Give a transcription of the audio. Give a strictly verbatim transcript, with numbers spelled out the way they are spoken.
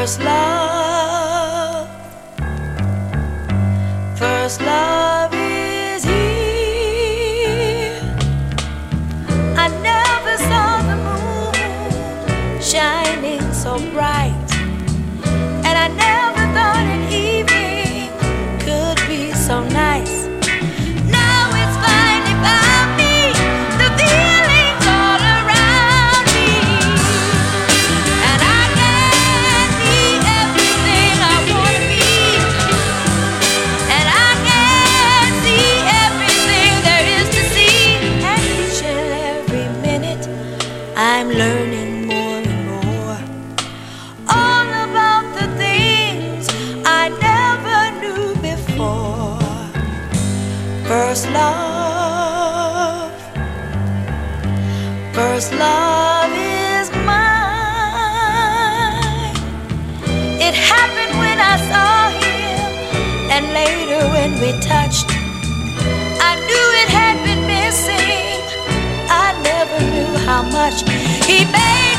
First love, first love is here. I never saw the moon shining so bright, and I never thought an evening could be so nice. Now it's finally found me, the feelings all around me, and I can be everything I want to be, and I can see everything there is to see, and each and every minute I'm learning more and more, all about the things I never knew before. First love, first love is mine. It happened when I saw him, and later when we touched, I knew it had been missing. I never knew how much he made